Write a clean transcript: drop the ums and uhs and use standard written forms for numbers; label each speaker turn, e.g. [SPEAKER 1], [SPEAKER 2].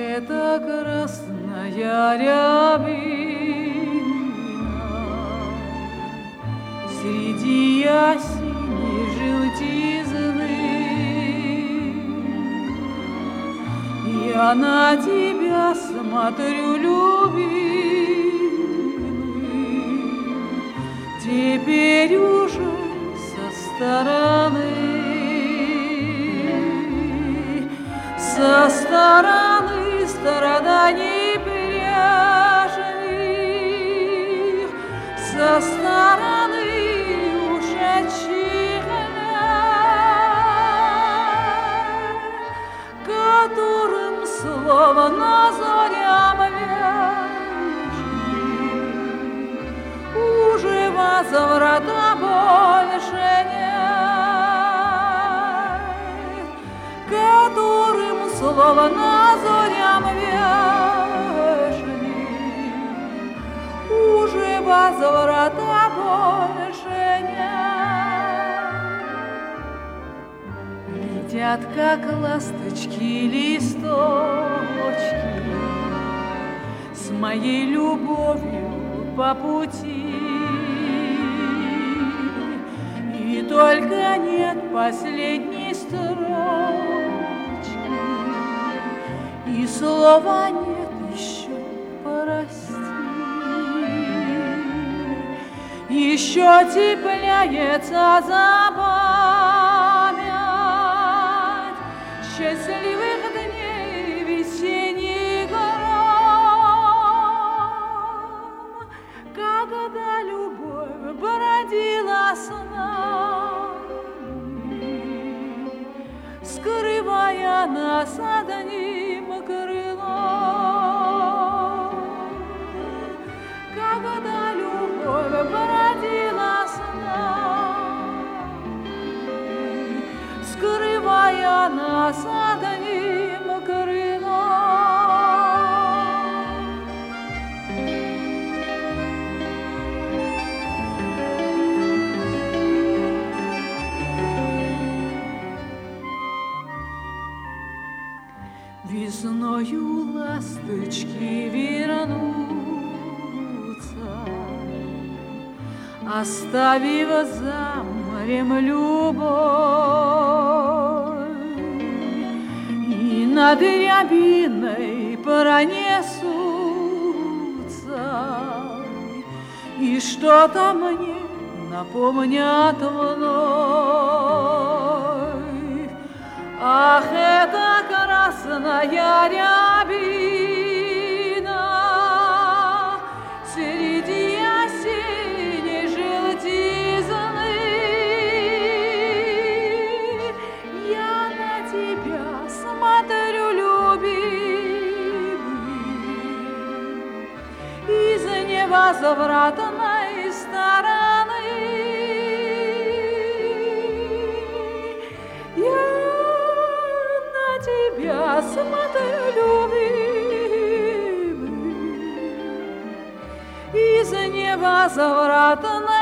[SPEAKER 1] это красная рябина среди осенней желтизны. Я на тебя смотрю, любимый, теперь уже со стороны. Со стороны страданий прежних, со стороны ушедших лет, которым словно зорям вежных уже возврата больше нет, которым словно зорям вежных уже возврата больше нет. Летят, как ласточки, листочки с моей любовью по пути, и только нет последней строчки, и слова нет еще прости. Еще цепляется за память счастливых дней весенний гром, когда любовь бродила с нами, скрывая нас одним крылом, когда любовь бродила с нами, скрывая нас одним крылом. Весною ласточки вернутся, оставив за морем любовь, и над рябиной пронесутся, и что-то мне напомнят вновь. Ах, это красная рябина среди осенней желтизны. Я на тебя смотрю, любимый, из невозвратной стороны. Я смотрю, любимый, из невозвратной